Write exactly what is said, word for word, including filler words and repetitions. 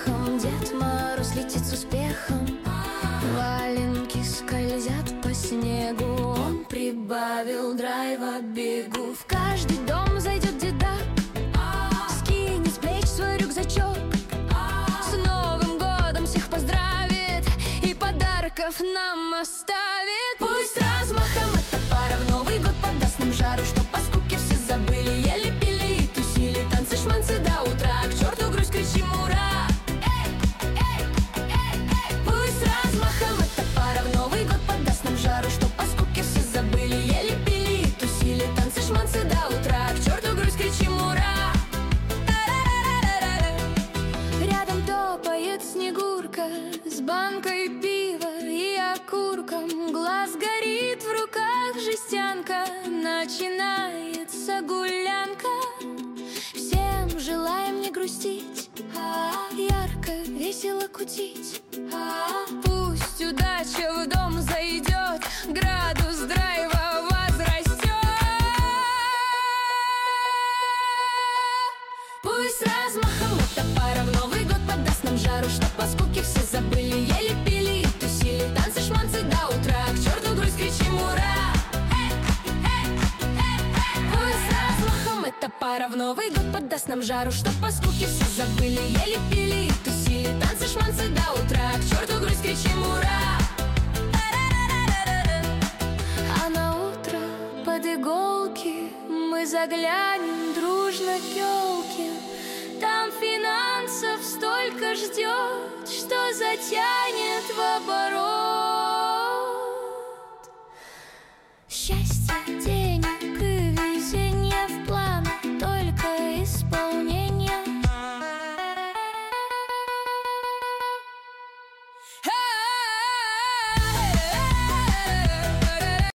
смехом, Дед Мороз летит с успехом, валенки скользят по снегу. Он прибавил драйва, бегу. В каждый дом зайдет дедак, скинет с плеч свой рюкзачок, с Новым годом всех поздравит и подарков нам оставит. Пусть размахом эта пара в Новый год подаст нам жару, чтоб по скуке все забыли, ели, пили и тусили, танцы, шманцы до утра, к черту грусть, кричим ура! Эй, эй, эй, эй! Пусть размахом эта пара в Новый год подаст нам жару, чтоб по скуке все забыли, ели, пили и тусили, танцы, шманцы до утра, к черту грусть, кричим ура! Рядом топает Снегурка с банкой пива и окурком, глаз горит, в руках жестянка, начинается гулянка. Всем желаем не грустить, ярко, весело кутить. Пусть удача в дом зайдет, градус драйва возрастет. Пусть размахом эта пара в Новый год подаст нам жару, чтоб по скуке все забыли, ели, пили и тусили, танцы, шманцы до утра, к черту грусть, кричим ура! Эй, эй, эй, эй! Пусть размахом эта пара в Новый год подаст нам жару, чтоб по скуке все забыли, ели, пили и тусили, танцы, шманцы до утра, к черту грусть, кричим ура! А на утро под иголки мы заглянем дружно к елке. Там финансов столько ждет, что затянет в оборот.